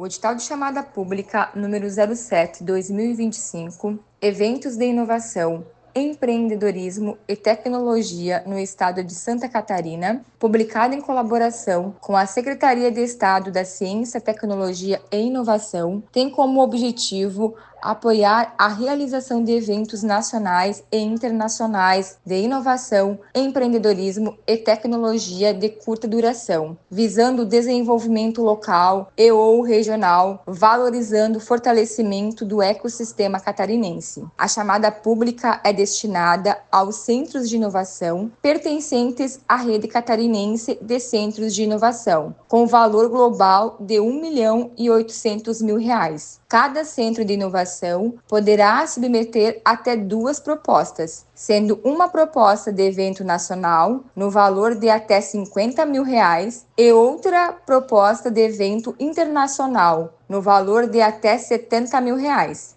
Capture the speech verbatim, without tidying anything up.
O edital de chamada pública número zero sete barra dois mil e vinte e cinco, Eventos de Inovação, Empreendedorismo e Tecnologia no Estado de Santa Catarina, publicado em colaboração com a Secretaria de Estado da Ciência, Tecnologia e Inovação, tem como objetivo apoiar a realização de eventos nacionais e internacionais de inovação, empreendedorismo e tecnologia de curta duração, visando o desenvolvimento local e ou regional, valorizando o fortalecimento do ecossistema catarinense. A chamada pública é destinada aos centros de inovação pertencentes à rede catarinense de centros de inovação, com valor global de um milhão e oitocentos mil reais. Cada centro de inovação poderá submeter até duas propostas, sendo uma proposta de evento nacional no valor de até cinquenta mil reais e outra proposta de evento internacional no valor de até setenta mil reais.